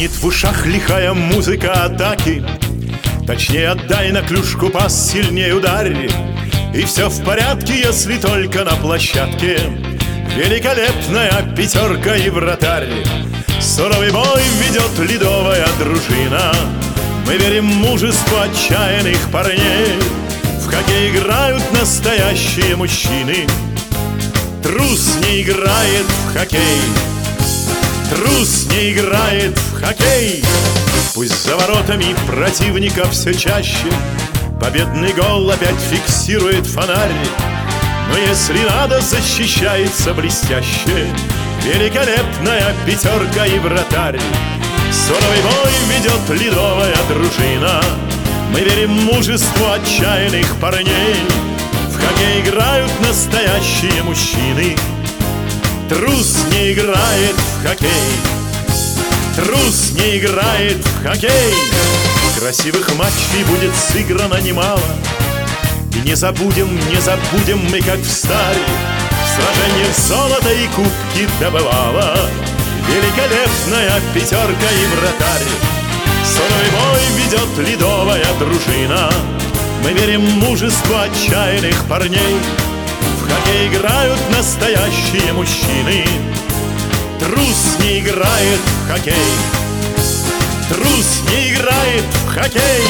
Звенит в ушах лихая музыка атаки. Точнее отдай на клюшку пас, сильнее ударь, и все в порядке, если только на площадке великолепная пятерка и вратарь. Суровый бой ведет ледовая дружина. Мы верим в мужество отчаянных парней. В хоккей играют настоящие мужчины. Трус не играет в хоккей. Трус не играет в хоккей. Пусть за воротами противника все чаще победный гол опять фиксирует фонарь. Но если надо, защищается блестяще великолепная пятерка и вратарь. Суровый бой ведет ледовая дружина. Мы верим в мужество отчаянных парней. В хоккей играют настоящие мужчины. Трус не играет в хоккей. Трус не играет в хоккей. Красивых матчей будет сыграно немало. И не забудем мы, как в старе, в сражениях золото и кубки добывала великолепная пятерка и вратарь. Суровый бой ведет ледовая дружина. Мы верим в мужество отчаянных парней. В хоккей играют настоящие мужчины. Трус не играет в хоккей. Трус не играет в хоккей.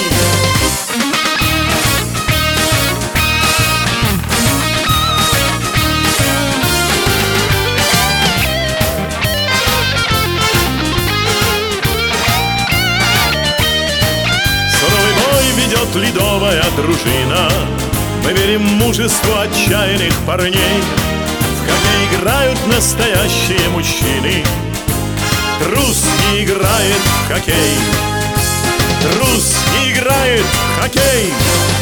Суровый бой ведет ледовая дружина. Мы верим в мужество отчаянных парней. В хоккей играют настоящие мужчины. Трус не играет в хоккей. Трус не играет в хоккей.